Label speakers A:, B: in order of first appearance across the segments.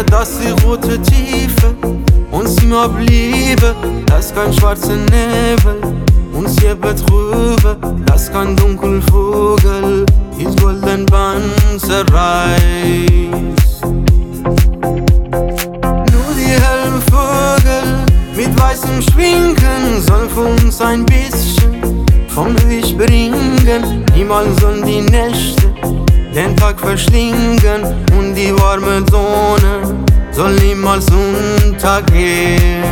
A: Liebe, dass die rote Tiefe uns immer bliebe, dass kein schwarzer Nebel uns hier betrübe, dass kein Dunkelvogel dies golden Band zerreißt. Nur die hellen Vögel mit weißem Schwingen sollen für uns ein bisschen vom Licht bringen. Niemals sollen die Nächte den Tag verschlingen und die warme Sonne soll niemals untergehen.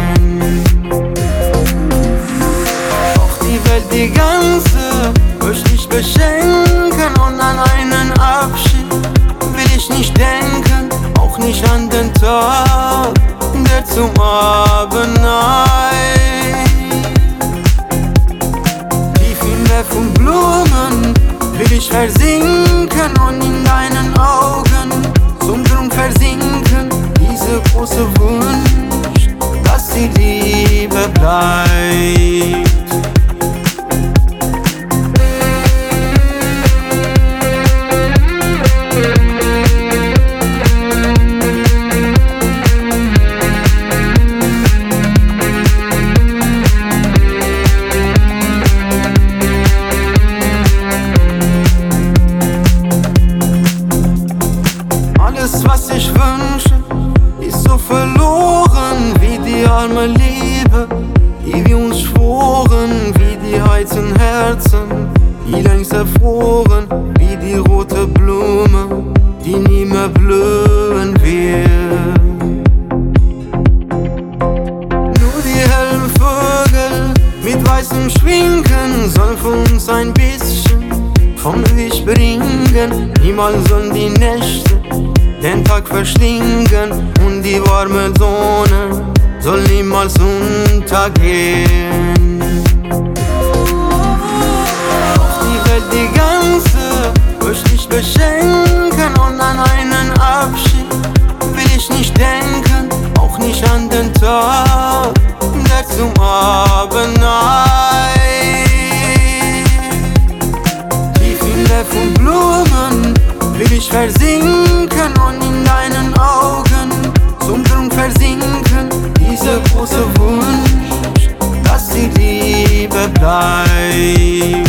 A: Auch die Welt, die ganze, möchte ich beschenken, und an einen Abschied will ich nicht denken, auch nicht an den Tag, der zum Abend neigt. Tief im Meer von Blumen will ich versinken und in deinen Augen zum Grund versinken. Diese große Wunsch, dass die Liebe bleibt. Alles, was ich wünsche, ist so verloren wie die arme Liebe, die wir uns schworen, wie die heißen Herzen, die längst erfroren, wie die rote Blume, die nie mehr blühen wird. Nur die hellen Vögel mit weißem Schwingen sollen für uns ein bisschen vom Licht bringen. Niemals sollen die Nächte den Tag verschlingen und die warme Sonne soll niemals untergehen. Auch die Welt, die ganze, möchte ich beschenken, und an einen Abschied will ich nicht denken, auch nicht an den Tag, der zum Abend neigt. Tief im Meer von Blumen will ich versinken und in deinen Augen zum Grund versinken. Dieser große Wunsch, dass die Liebe bleibt.